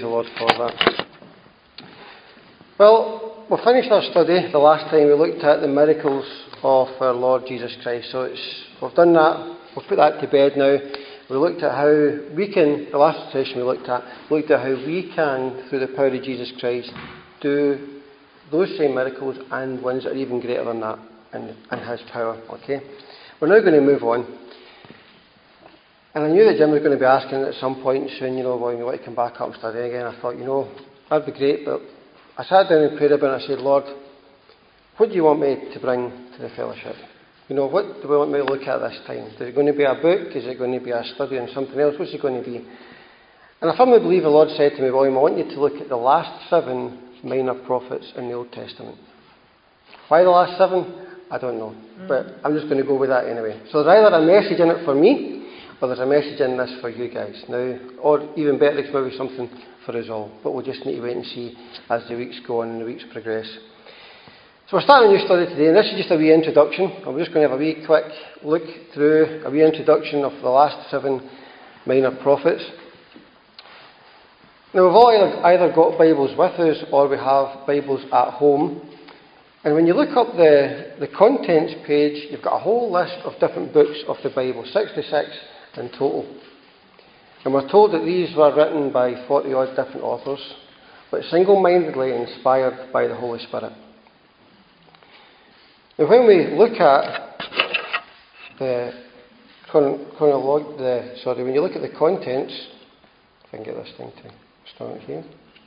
the Lord for that. Well, we finished our study the last time. We looked at the miracles of our Lord Jesus Christ. So we've done that. We've put that to bed now. We looked at how we can, the last session we looked at how we can, through the power of Jesus Christ, do those same miracles and ones that are even greater than that in His power. Okay? We're now going to move on. And I knew that Jim was going to be asking at some point soon, when you want to come back up and study again. I thought, that'd be great, but I sat down and prayed about it and I said, Lord, what do you want me to bring to the fellowship? What do we want me to look at this time? Is it going to be a book? Is it going to be a study on something else? What's it going to be? And I firmly believe the Lord said to me, William, I want you to look at the last 7 minor prophets in the Old Testament. Why the last 7? I don't know. But I'm just going to go with that anyway. So there's either a message in it for me, or there's a message in this for you guys. Now, or even better, it's maybe something for us all. But we'll just need to wait and see as the weeks go on and the weeks progress. So we're starting a new study today, and this is just a wee introduction. I'm just going to have a wee quick look through a wee introduction of the last 7 minor prophets. Now we've all either got Bibles with us or we have Bibles at home. And when you look up the contents page, you've got a whole list of different books of the Bible, 66 in total. And we're told that these were written by 40 odd different authors, but single-mindedly inspired by the Holy Spirit. Now, when we look at when you look at the contents, if I can get this thing to start here.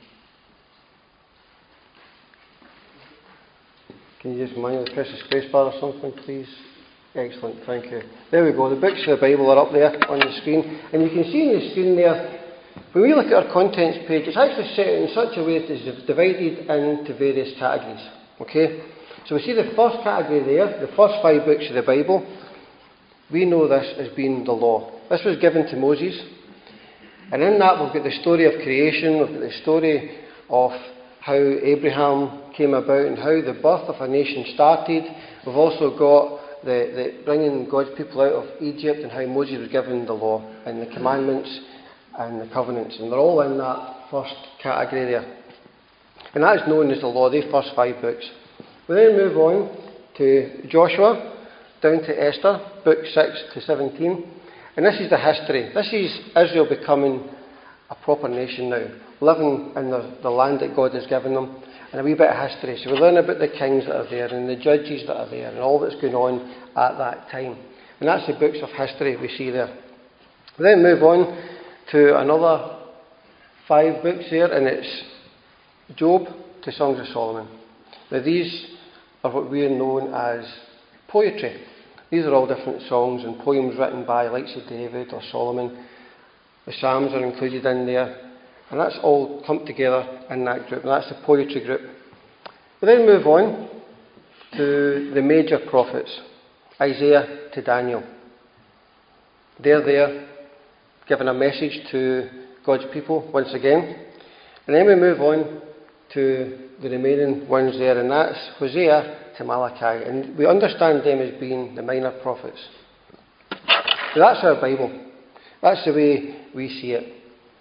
Can you just manually press the space bar or something, please? Excellent, thank you. There we go. The books of the Bible are up there on the screen, and you can see on the screen there. When we look at our contents page, it's actually set in such a way that it's divided into various categories. Okay. So we see the first category there, the first 5 books of the Bible. We know this as being the law. This was given to Moses. And in that we've got the story of creation, we've got the story of how Abraham came about and how the birth of a nation started. We've also got the bringing God's people out of Egypt and how Moses was given the law and the commandments and the covenants. And they're all in that first category there. And that is known as the law, the first 5 books. We then move on to Joshua, down to Esther, book 6 to 17. And this is the history. This is Israel becoming a proper nation now, living in the land that God has given them, and a wee bit of history. So we learn about the kings that are there, and the judges that are there, and all that's going on at that time. And that's the books of history we see there. We then move on to another 5 books there, and it's Job to Songs of Solomon. Now these are what we are known as poetry. These are all different songs and poems written by likes of David or Solomon. The Psalms are included in there, and that's all clumped together in that group, and that's the poetry group. We then move on to the major prophets, Isaiah to Daniel. They're there giving a message to God's people once again. And then we move on to the remaining ones there, and that's Hosea to Malachi. And we understand them as being the minor prophets. So that's our Bible. That's the way we see it.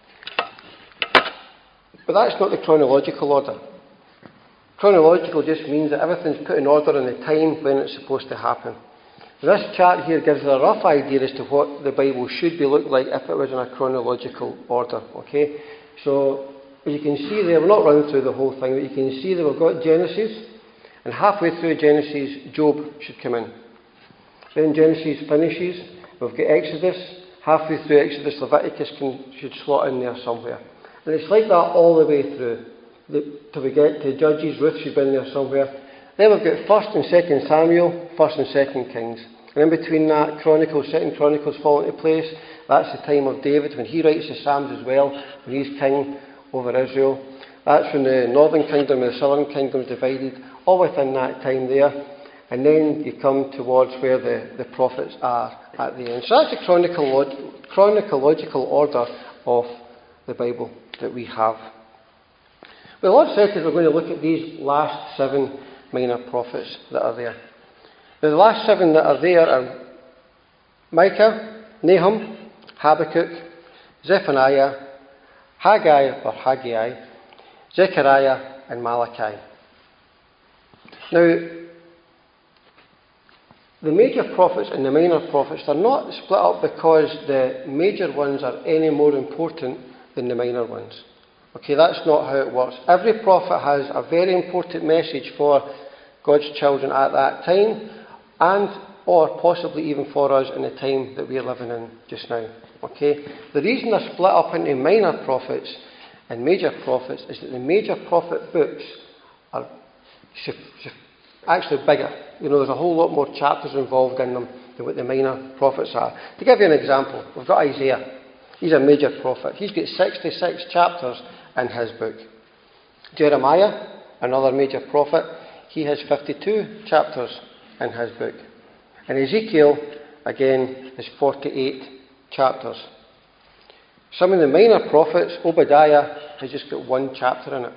But that's not the chronological order. Chronological just means that everything's put in order in the time when it's supposed to happen. This chart here gives us a rough idea as to what the Bible should be looked like if it was in a chronological order. Okay? So as you can see there, we're not running through the whole thing, but you can see that we've got Genesis, and halfway through Genesis, Job should come in. Then Genesis finishes, we've got Exodus, halfway through Exodus, Leviticus should slot in there somewhere. And it's like that all the way through, till we get to Judges, Ruth should be in there somewhere. Then we've got 1st and 2nd Samuel, 1st and 2nd Kings. And in between that, Chronicles, 2nd Chronicles fall into place. That's the time of David, when he writes the Psalms as well, when he's king over Israel. That's when the northern kingdom and the southern kingdom is divided, all within that time there. And then you come towards where the prophets are at the end. So that's the chronological order of the Bible that we have. Well, the Lord said that we're going to look at these last 7 minor prophets that are there. Now, the last 7 that are there are Micah, Nahum, Habakkuk, Zephaniah, Haggai or Haggai, Zechariah and Malachi. Now, the major prophets and the minor prophets are not split up because the major ones are any more important than the minor ones. Okay, that's not how it works. Every prophet has a very important message for God's children at that time, and or possibly even for us in the time that we are living in just now. Okay, the reason they're split up into minor prophets and major prophets is that the major prophet books are actually bigger. You know, there's a whole lot more chapters involved in them than what the minor prophets are. To give you an example, we've got Isaiah. He's a major prophet. He's got 66 chapters in his book. Jeremiah, another major prophet, he has 52 chapters in his book. And Ezekiel, again, has 48 chapters. Some of the minor prophets, Obadiah, has just got 1 chapter in it.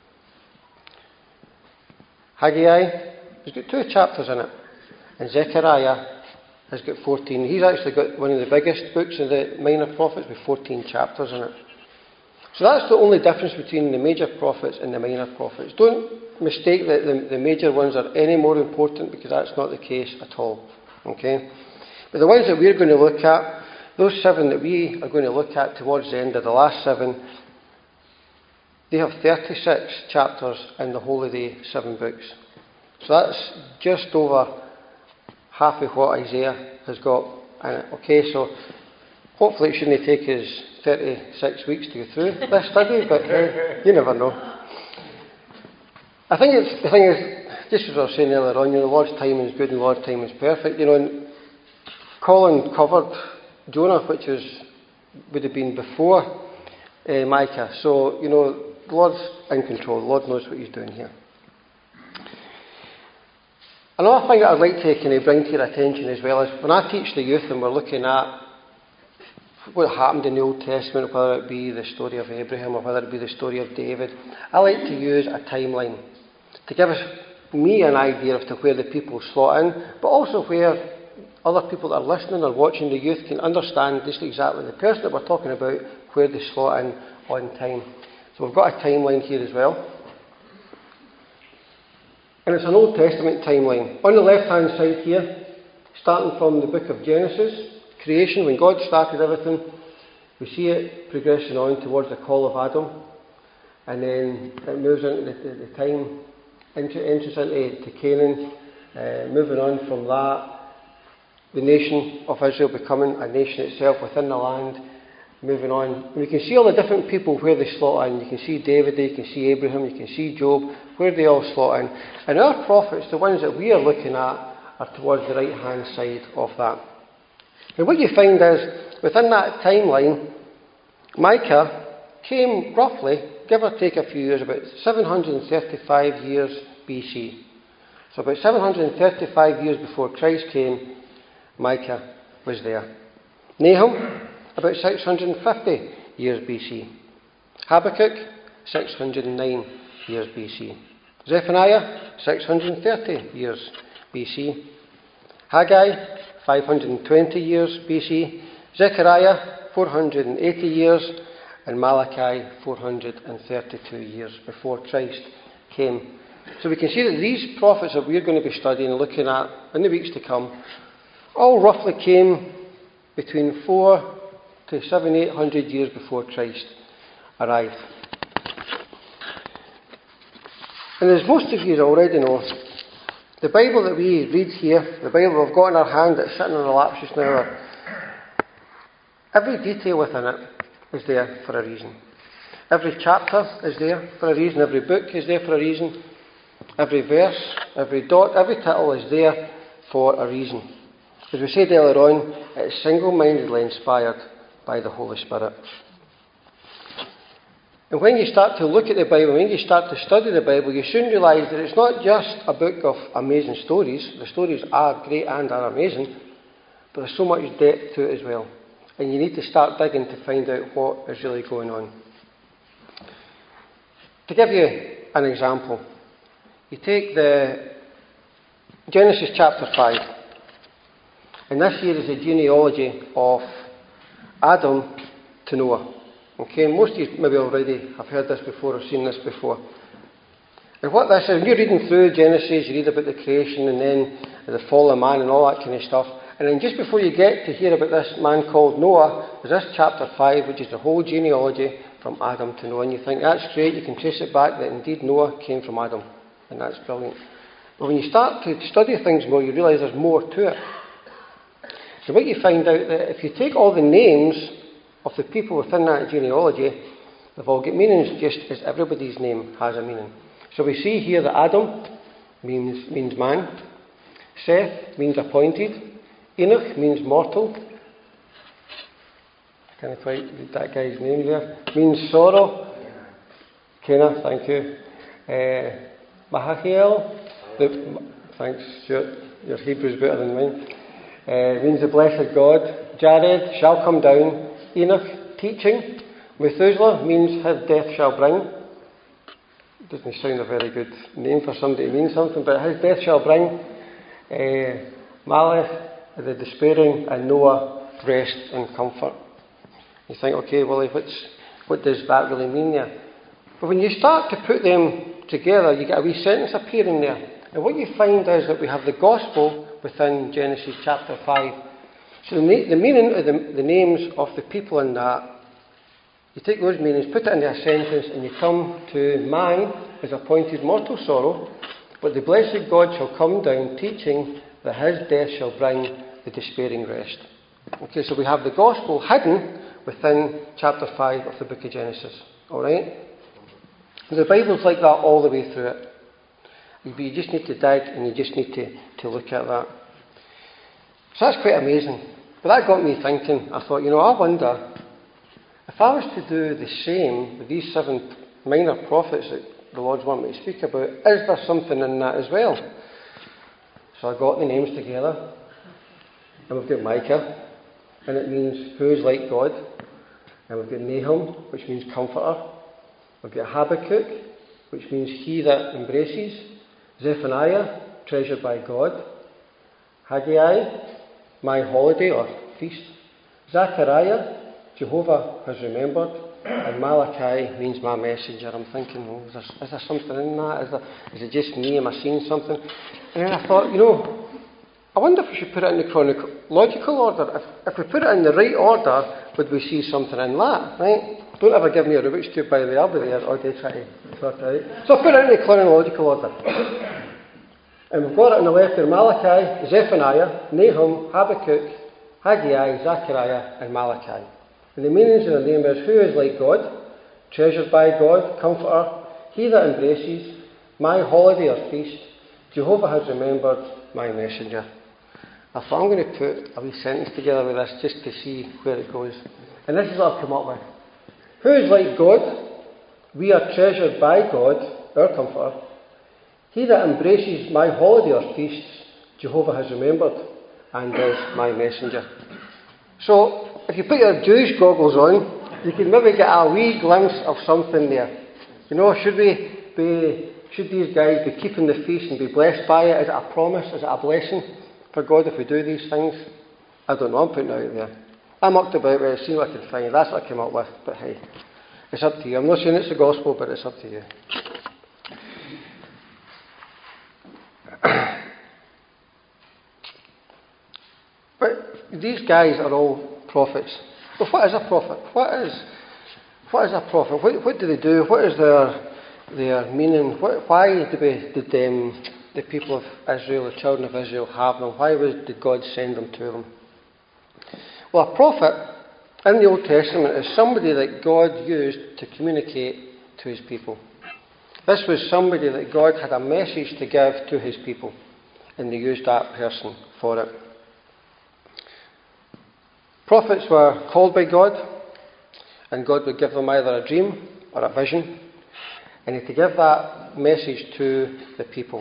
Haggai has got 2 chapters in it. And Zechariah has got 14. He's actually got one of the biggest books of the minor prophets with 14 chapters in it. So that's the only difference between the major prophets and the minor prophets. Don't mistake that the major ones are any more important, because that's not the case at all. Okay? But the ones that we're going to look at, those 7 that we are going to look at towards the end of the last 7, they have 36 chapters in the whole of the 7 books. So that's just over half of what Isaiah has got in it. Okay, so hopefully it shouldn't take us 36 weeks to go through this study, but you never know. I think the thing is, just as I was saying earlier on, the Lord's time is good and the Lord's time is perfect. And Colin covered Jonah, which would have been before Micah. So, the Lord's in control. The Lord knows what He's doing here. Another thing that I'd like to kind of bring to your attention as well is when I teach the youth and we're looking at what happened in the Old Testament, whether it be the story of Abraham or whether it be the story of David, I like to use a timeline to give me an idea as to where the people slot in, but also where other people that are listening or watching the youth can understand just exactly the person that we're talking about, where they slot in on time. So we've got a timeline here as well. And it's an Old Testament timeline. On the left-hand side here, starting from the book of Genesis, creation, when God started everything, we see it progressing on towards the call of Adam, and then it moves into the time, enters into Canaan, moving on from that, the nation of Israel becoming a nation itself within the land, moving on. And we can see all the different people where they slot in. You can see David, you can see Abraham, you can see Job, where they all slot in. And our prophets, the ones that we are looking at, are towards the right-hand side of that. And what you find is, within that timeline, Micah came roughly, give or take a few years, about 735 years BC. So about 735 years before Christ came, Micah was there. Nahum, about 650 years BC. Habakkuk, 609 years BC. Zephaniah, 630 years BC. Haggai, 520 years BC. Zechariah, 480 years. And Malachi, 432 years before Christ came. So we can see that these prophets that we're going to be studying and looking at in the weeks to come all roughly came between 400 to 700-800 years before Christ arrived. And as most of you already know, the Bible that we read here, the Bible we've got in our hand that's sitting on our laps just now, every detail within it is there for a reason. Every chapter is there for a reason. Every book is there for a reason. Every verse, every dot, every title is there for a reason. As we said earlier on, it's single-mindedly inspired by the Holy Spirit. And when you start to look at the Bible, when you start to study the Bible, you soon realise that it's not just a book of amazing stories. The stories are great and are amazing, but there's so much depth to it as well. And you need to start digging to find out what is really going on. To give you an example, you take the Genesis chapter 5, and this here is the genealogy of Adam to Noah. Okay, most of you maybe already have heard this before or seen this before. And what this is, when you're reading through Genesis, you read about the creation and then the fall of man and all that kind of stuff. And then just before you get to hear about this man called Noah, there's this chapter 5, which is the whole genealogy from Adam to Noah. And you think, that's great, you can trace it back that indeed Noah came from Adam. And that's brilliant. But when you start to study things more, you realise there's more to it. So what you find out that if you take all the names of the people within that genealogy, they've all got meanings just as everybody's name has a meaning. So we see here that Adam means man. Seth means appointed. Enoch means mortal. I can't quite read that guy's name there. Means sorrow. Cana, thank you. Mahachiel. Thanks, Stuart. Your Hebrew's better than mine. Means the blessed God. Jared shall come down. Enoch, teaching. Methuselah means his death shall bring. Doesn't sound a very good name for somebody to mean something, but his death shall bring. Malach, the despairing, and Noah, rest and comfort. You think, okay, well, what does that really mean there? But when you start to put them together, you get a wee sentence appearing there. And what you find is that we have the gospel within Genesis chapter 5. So the meaning of the names of the people in that, you take those meanings, put it into a sentence, and you come to man is appointed mortal sorrow, but the blessed God shall come down, teaching that his death shall bring the despairing rest. Okay, so we have the gospel hidden within chapter 5 of the book of Genesis. Alright? The Bible's like that all the way through it. But you just need to dig and you just need to look at that. So that's quite amazing. But that got me thinking. I thought, I wonder, if I was to do the same with these 7 minor prophets that the Lord's want me to speak about, is there something in that as well? So I got the names together, and we've got Micah, and it means who is like God, and we've got Nahum, which means comforter, we've got Habakkuk, which means he that embraces, Zephaniah, treasured by God, Haggai, my holiday or feast, Zechariah, Jehovah has remembered, and Malachi means my messenger. I'm thinking, is there something in that? Is it just me? Am I seeing something? And then I thought, I wonder if we should put it in the chronological order. If we put it in the right order, would we see something in that, right? Don't ever give me a Rubik's Cube, by the way, I'll be there all day trying to sort it out. So I put it in the chronological order. And we've got it on the left there, Malachi, Zephaniah, Nahum, Habakkuk, Haggai, Zechariah, and Malachi. And the meanings of the name is, who is like God, treasured by God, comforter, he that embraces, my holiday or feast, Jehovah has remembered, my messenger. I thought I'm going to put a wee sentence together with this just to see where it goes. And this is what I've come up with. Who is like God? We are treasured by God, our comforter. He that embraces my holiday or feasts, Jehovah has remembered, and is my messenger. So, if you put your Jewish goggles on, you can maybe get a wee glimpse of something there. Should these guys be keeping the feast and be blessed by it? Is it a promise? Is it a blessing for God if we do these things? I don't know, I'm putting it out there. I mucked about with it, see what I can find. That's what I came up with, but hey, it's up to you. I'm not saying it's the gospel, but it's up to you. But these guys are all prophets. But what is a prophet? What is a prophet? What do they do? What is their meaning? Why did the people of Israel, the children of Israel, have them? Why did God send them to them? Well, a prophet in the Old Testament is somebody that God used to communicate to his people. This was somebody that God had a message to give to his people, and they used that person for it. Prophets were called by God, and God would give them either a dream or a vision, and to give that message to the people.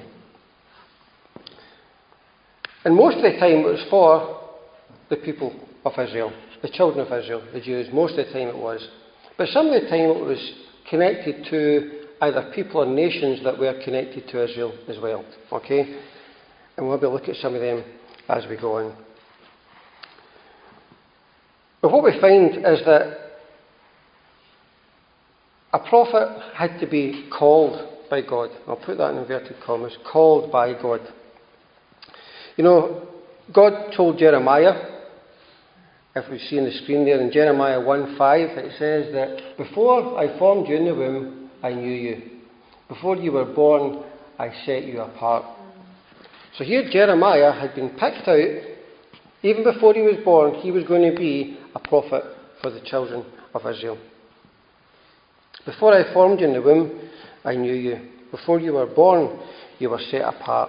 And most of the time it was for the people of Israel, the children of Israel, the Jews. Most of the time it was. But some of the time it was connected to either people or nations that were connected to Israel as well. Okay? And we'll be looking at some of them as we go on. But what we find is that a prophet had to be called by God. I'll put that in inverted commas. Called by God. You know, God told Jeremiah, if we see on the screen there in Jeremiah 1:5, it says that before I formed you in the womb, I knew you. Before you were born, I set you apart. So here Jeremiah had been picked out. Even before he was born, he was going to be a prophet for the children of Israel. Before I formed you in the womb, I knew you. Before you were born, you were set apart.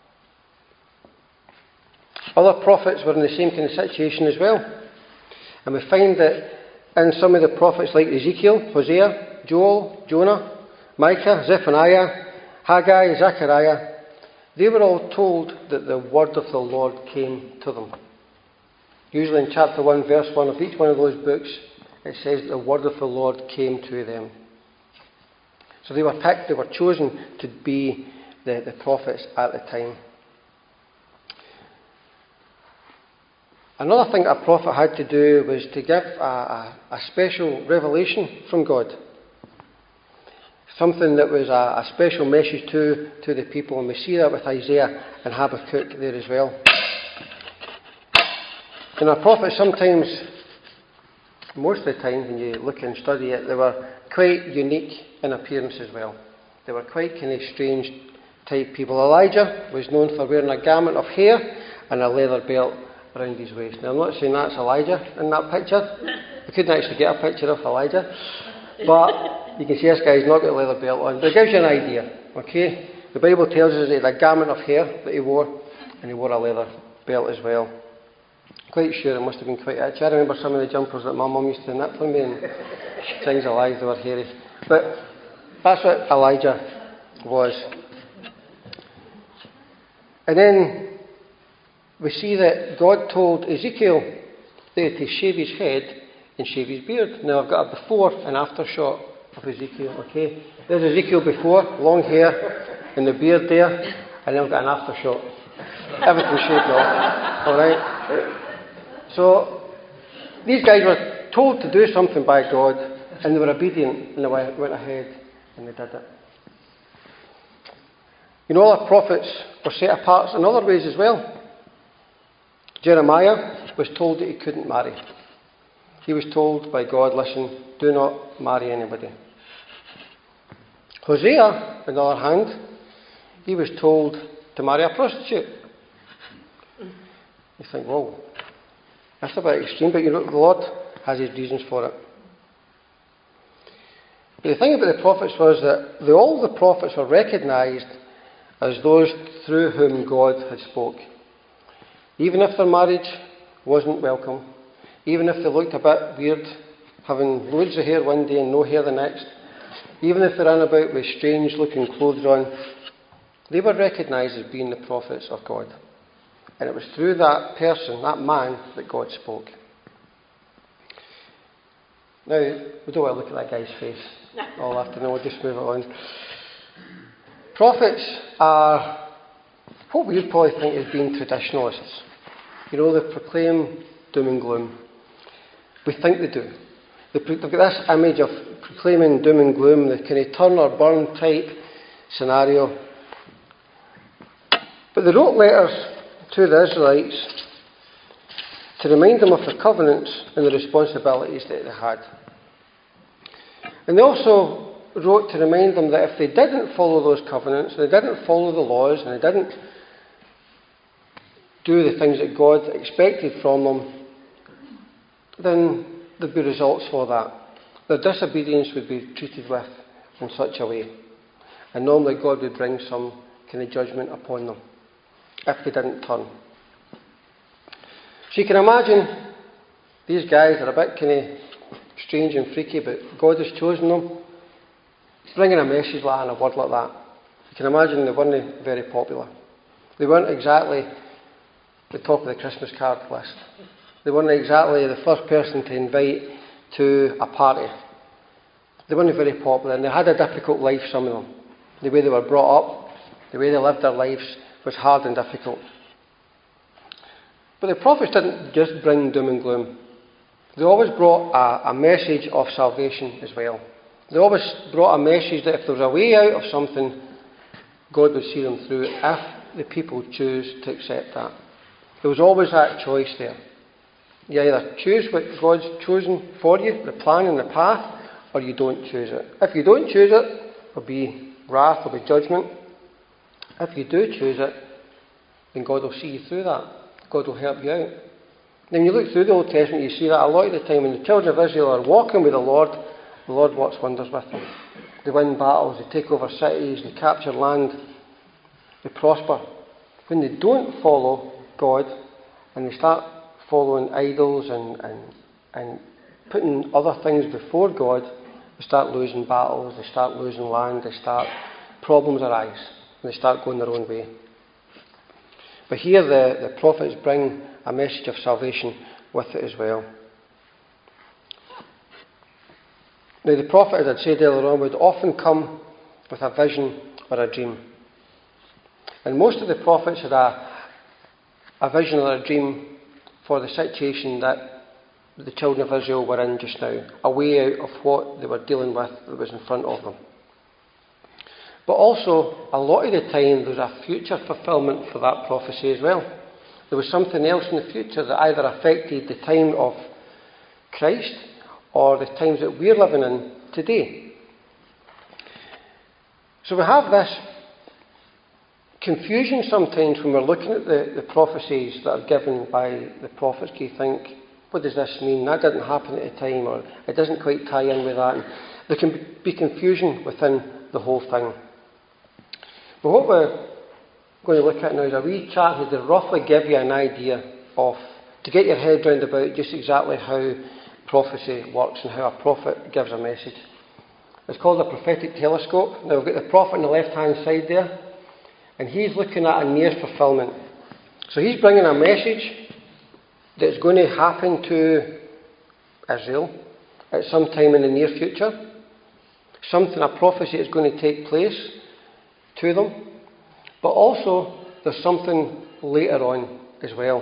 Other prophets were in the same kind of situation as well. And we find that in some of the prophets like Ezekiel, Hosea, Joel, Jonah, Micah, Zephaniah, Haggai, Zechariah, they were all told that the word of the Lord came to them. Usually in chapter 1, verse 1 of each one of those books, it says that the word of the Lord came to them. So they were picked, they were chosen to be the prophets at the time. Another thing a prophet had to do was to give a special revelation from God. Something that was a special message to the people. And we see that with Isaiah and Habakkuk there as well. And a prophet sometimes, most of the time when you look and study it, they were quite unique in appearance as well. They were quite kind of strange type people. Elijah was known for wearing a garment of hair and a leather belt around his waist. Now I'm not saying that's Elijah in that picture. I couldn't actually get a picture of Elijah. But you can see this guy's not got a leather belt on. But it gives you an idea. Okay? The Bible tells us that he had a garment of hair that he wore, and he wore a leather belt as well. Quite sure it must have been quite itchy. I remember some of the jumpers that my mum used to knit for me, and things alive, they were hairy. But that's what Elijah was. And then we see that God told Ezekiel that to shave his head and shave his beard. Now I've got a before and after shot of Ezekiel, okay? There's Ezekiel before, long hair and the beard there, and then I've got an after shot. Everything shaved off. Alright? So these guys were told to do something by God, and they were obedient, and they went ahead and they did it. You know, other prophets were set apart in other ways as well. Jeremiah was told that he couldn't marry. He was told by God, listen, do not marry anybody. Hosea, on the other hand, he was told to marry a prostitute. You think, whoa, that's a bit extreme, but you know, the Lord has his reasons for it. But the thing about the prophets was that all the prophets were recognised as those through whom God had spoke. Even if their marriage wasn't welcome, even if they looked a bit weird, having loads of hair one day and no hair the next, even if they ran about with strange looking clothes on, they were recognised as being the prophets of God. And it was through that person, that man, that God spoke. Now, we don't want to look at that guy's face all afternoon, we'll just move it on. Prophets are what we would probably think is being traditionalists. You know, they proclaim doom and gloom. We think they do. They've got this image of proclaiming doom and gloom, the kind of turn or burn type scenario. But they wrote letters to the Israelites to remind them of the covenants and the responsibilities that they had. And they also wrote to remind them that if they didn't follow those covenants, and they didn't follow the laws, and they didn't do the things that God expected from them, then there'd be results for that. Their disobedience would be treated with in such a way. And normally God would bring some kind of judgment upon them if they didn't turn. So you can imagine these guys are a bit kind of strange and freaky, but God has chosen them. He's bringing a message like that and a word like that. You can imagine they weren't very popular. They weren't exactly the top of the Christmas card list. They weren't exactly the first person to invite to a party. They weren't very popular, and they had a difficult life, some of them. The way they were brought up, the way they lived their lives was hard and difficult. But the prophets didn't just bring doom and gloom. They always brought a message of salvation as well. They always brought a message that if there was a way out of something, God would see them through if the people choose to accept that. There was always that choice there. You either choose what God's chosen for you, the plan and the path, or you don't choose it. If you don't choose it, there'll be wrath, there'll be judgment. If you do choose it, then God will see you through that. God will help you out. Then you look through the Old Testament, you see that a lot of the time when the children of Israel are walking with the Lord works wonders with them. They win battles, they take over cities, they capture land, they prosper. When they don't follow God and they start following idols and putting other things before God, they start losing battles, they start losing land, problems arise, and they start going their own way. But here the prophets bring a message of salvation with it as well. Now the prophet, as I'd said earlier on, would often come with a vision or a dream. And most of the prophets had a vision or a dream for the situation that the children of Israel were in just now, a way out of what they were dealing with that was in front of them. But also, a lot of the time, there was a future fulfillment for that prophecy as well. There was something else in the future that either affected the time of Christ or the times that we're living in today. So we have this confusion sometimes when we're looking at the prophecies that are given by the prophets. You think, what does this mean? That didn't happen at the time, or it doesn't quite tie in with that. And there can be confusion within the whole thing. But what we're going to look at now is a wee chart to roughly give you an idea of, to get your head round about just exactly how prophecy works and how a prophet gives a message. It's called a prophetic telescope. Now we've got the prophet on the left hand side there, and he's looking at a near fulfillment. So he's bringing a message that's going to happen to Israel at some time in the near future. A prophecy is going to take place to them. But also, there's something later on as well.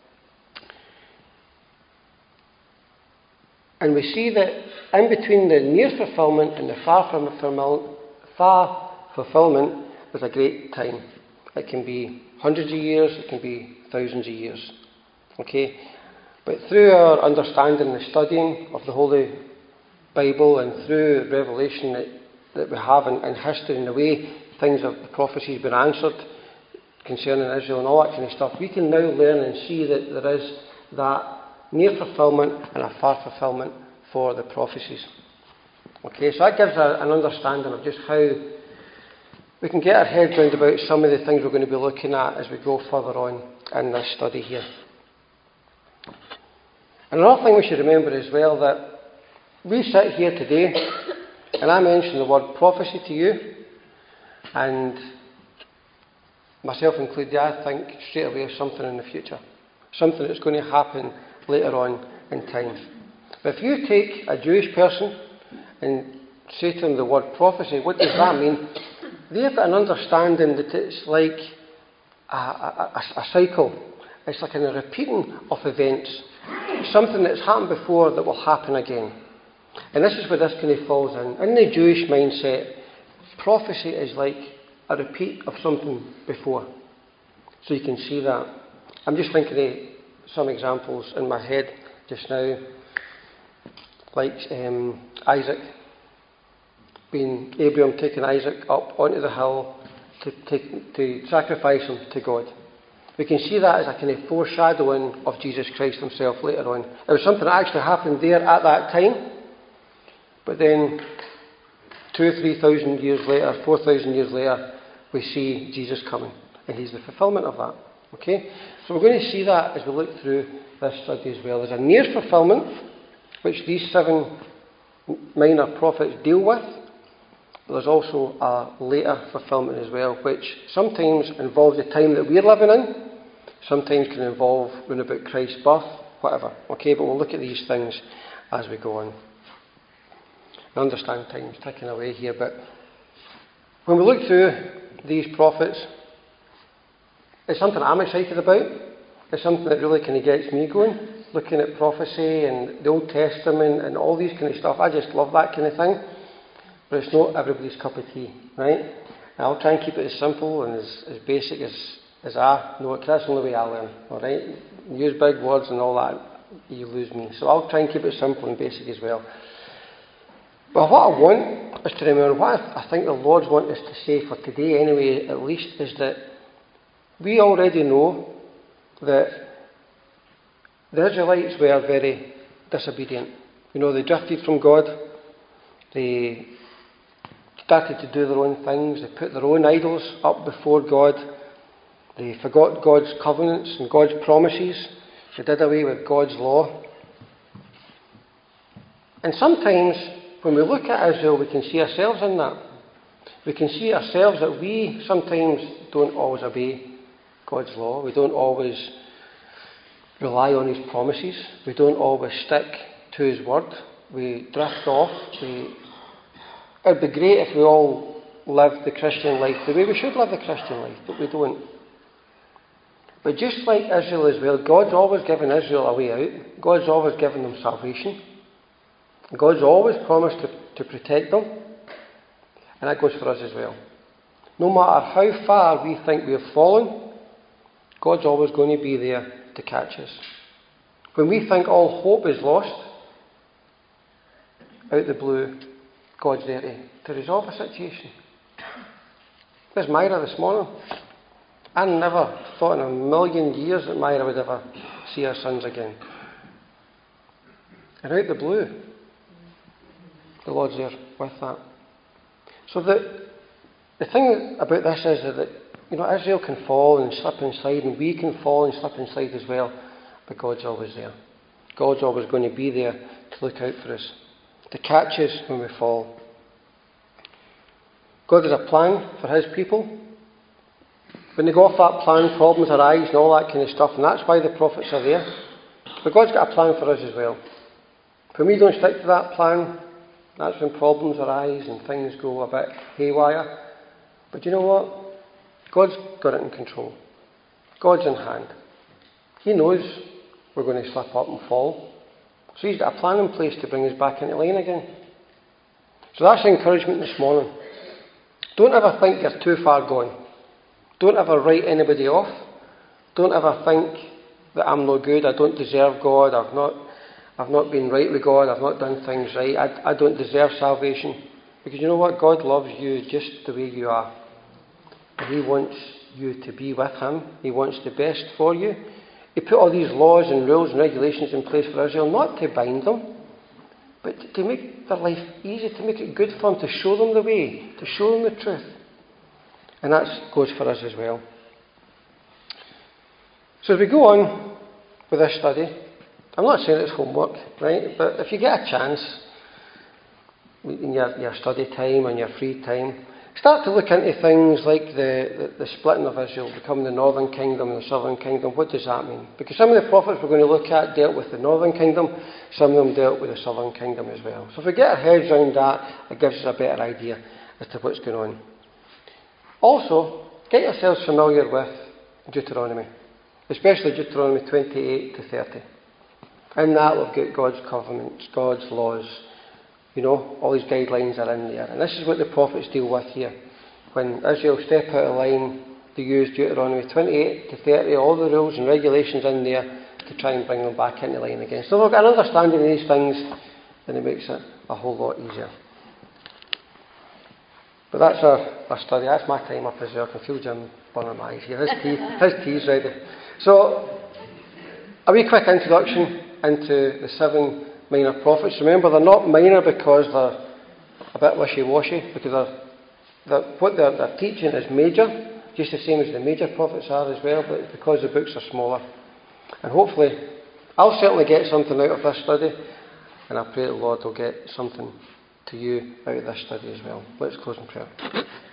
And we see that in between the near fulfillment and the far fulfillment, there's a great time. It can be hundreds of years, it can be thousands of years. Okay? But through our understanding and studying of the Holy Bible and through revelation that we have in history and the way things of the prophecies been answered concerning Israel and all that kind of stuff, we can now learn and see that there is that near fulfillment and a far fulfillment for the prophecies. Okay, so that gives an understanding of just how we can get our heads round about some of the things we're going to be looking at as we go further on in this study here. And another thing we should remember as well, that we sit here today and I mention the word prophecy to you, and myself included, I think straight away of something in the future, something that's going to happen later on in time. But if you take a Jewish person and say to them the word prophecy, what does that mean? They've got an understanding that it's like a cycle. It's like a repeating of events, something that's happened before that will happen again. And this is where this kind of falls in. In the Jewish mindset, prophecy is like a repeat of something before. So you can see that. I'm just thinking of some examples in my head just now, like Isaac, Abraham taking Isaac up onto the hill to sacrifice him to God. We can see that as a kind of foreshadowing of Jesus Christ himself later on. It was something that actually happened there at that time, but then 2,000 or 3,000 years later, 4,000 years later, we see Jesus coming, and he's the fulfillment of that. Okay? So we're going to see that as we look through this study as well. There's a near fulfillment, which these 7 minor prophets deal with, but there's also a later fulfillment as well, which sometimes involves the time that we're living in, sometimes can involve when about Christ's birth, whatever. Okay, but we'll look at these things as we go on. I understand time's ticking away here, but when we look through these prophets, it's something I'm excited about. It's something that really kind of gets me going, looking at prophecy and the Old Testament and all these kind of stuff. I just love that kind of thing. but it's not everybody's cup of tea, right? And I'll try and keep it as simple and as basic as I know it, 'cause that's the only way I learn, alright? Use big words and all that, you lose me. So I'll try and keep it simple and basic as well. But what I want us to remember, what I think the Lord wants us to say for today anyway, at least, is that we already know that the Israelites were very disobedient. They drifted from God. They started to do their own things. They put their own idols up before God. They forgot God's covenants and God's promises. They did away with God's law. And sometimes when we look at Israel, we can see ourselves in that. We can see ourselves that we sometimes don't always obey God's law. We don't always rely on His promises. We don't always stick to His word. We drift off. It would be great if we all lived the Christian life the way we should live the Christian life, but we don't. But just like Israel as well, God's always given Israel a way out. God's always given them salvation. God's always promised to protect them. And that goes for us as well. No matter how far we think we have fallen, God's always going to be there to catch us. When we think all hope is lost, out the blue, God's there to resolve a situation. There's Myra this morning. I never thought in a million years that Myra would ever see her sons again. And out the blue, the Lord's there with that. So the thing about this is that Israel can fall and slip and slide, and we can fall and slip and slide as well, but God's always there. God's always going to be there to look out for us, to catch us when we fall. God has a plan for His people. When they go off that plan, problems arise and all that kind of stuff, and that's why the prophets are there. But God's got a plan for us as well. When we don't stick to that plan, that's when problems arise and things go a bit haywire. But you know what? God's got it in control. God's in hand. He knows we're going to slip up and fall. So He's got a plan in place to bring us back into line again. So that's the encouragement this morning. Don't ever think you're too far gone. Don't ever write anybody off. Don't ever think that I'm no good, I don't deserve God, I've not been right with God, I've not done things right, I don't deserve salvation. Because you know what? God loves you just the way you are. And He wants you to be with Him. He wants the best for you. He put all these laws and rules and regulations in place for Israel, not to bind them, but to make their life easy, to make it good for them, to show them the way, to show them the truth. And that goes for us as well. So as we go on with this study, I'm not saying it's homework, right? But if you get a chance, in your study time and your free time, start to look into things like the splitting of Israel, becoming the northern kingdom and the southern kingdom. What does that mean? Because some of the prophets we're going to look at dealt with the northern kingdom, some of them dealt with the southern kingdom as well. So if we get our heads around that, it gives us a better idea as to what's going on. Also, get yourselves familiar with Deuteronomy, especially Deuteronomy 28 to 30. In that we've got God's covenants, God's laws. All these guidelines are in there. And this is what the prophets deal with here. When Israel step out of line, they use Deuteronomy 28 to 30, all the rules and regulations in there to try and bring them back into line again. So we've got an understanding of these things, and it makes it a whole lot easier. But that's our study. That's my time up as well. I can feel Jim burning my eyes here. His tea's ready. So, a wee quick introduction into the 7 minor prophets. Remember, they're not minor because they're a bit wishy-washy, because what they're teaching is major, just the same as the major prophets are as well, but it's because the books are smaller. And hopefully, I'll certainly get something out of this study, and I pray the Lord will get something to you out of this study as well. Let's close in prayer.